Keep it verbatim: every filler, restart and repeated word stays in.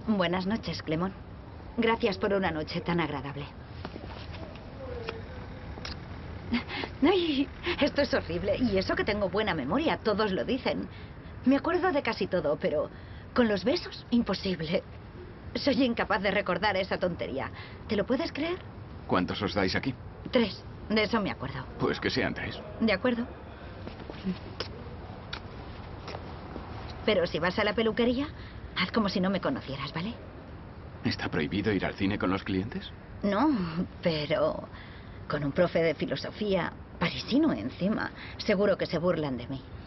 Buenas noches, Clemón. Gracias por una noche tan agradable. Ay, esto es horrible. Y eso que tengo buena memoria, todos lo dicen. Me acuerdo de casi todo, pero con los besos, imposible. Soy incapaz de recordar esa tontería. ¿Te lo puedes creer? ¿Cuántos os dais aquí? Tres. De eso me acuerdo. Pues que sean tres. De acuerdo. Pero si vas a la peluquería, haz como si no me conocieras, ¿vale? ¿Está prohibido ir al cine con los clientes? No, pero con un profe de filosofía parisino encima, seguro que se burlan de mí.